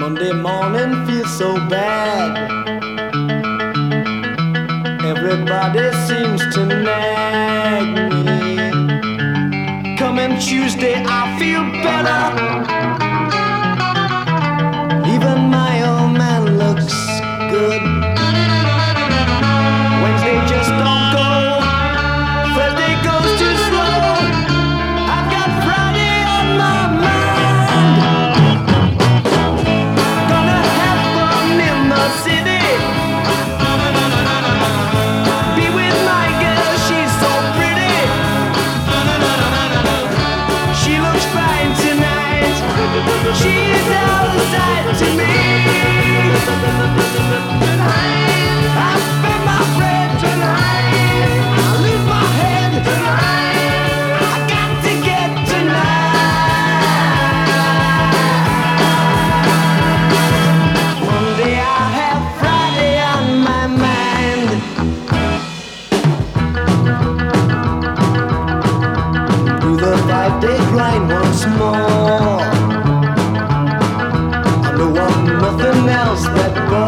Monday morning feels so bad. Everybody seems to nag me. Coming Tuesday I feel better. Even my old man looks good. Wednesday just don't go. Thursday goes too slow. I've got Friday on my mind. Gonna have fun in the city. Be with my girl, she's so pretty. She looks fine tonight. She's out of sight to me. I spend my bread tonight. I lose my head tonight. I got to get tonight. Monday I have Friday on my mind. Do the 5-day grind once more. I don't want nothing else that burns.